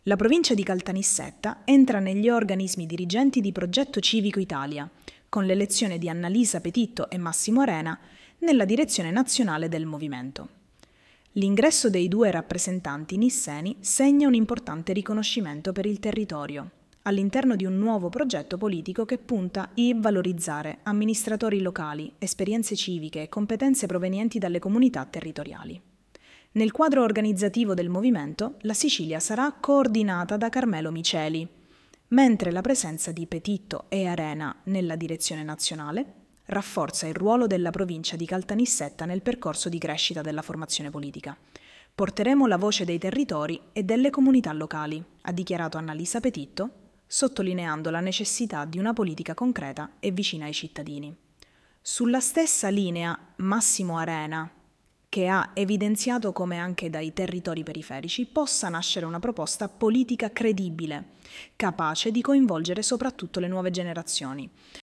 La provincia di Caltanissetta entra negli organismi dirigenti di Progetto Civico Italia, con l'elezione di Annalisa Petitto e Massimo Arena nella direzione nazionale del movimento. L'ingresso dei due rappresentanti nisseni segna un importante riconoscimento per il territorio, all'interno di un nuovo progetto politico che punta a valorizzare amministratori locali, esperienze civiche e competenze provenienti dalle comunità territoriali. Nel quadro organizzativo del movimento, la Sicilia sarà coordinata da Carmelo Miceli, mentre la presenza di Petitto e Arena nella direzione nazionale rafforza il ruolo della provincia di Caltanissetta nel percorso di crescita della formazione politica. Porteremo la voce dei territori e delle comunità locali, ha dichiarato Annalisa Petitto, sottolineando la necessità di una politica concreta e vicina ai cittadini. Sulla stessa linea, Massimo Arena, che ha evidenziato come anche dai territori periferici possa nascere una proposta politica credibile, capace di coinvolgere soprattutto le nuove generazioni,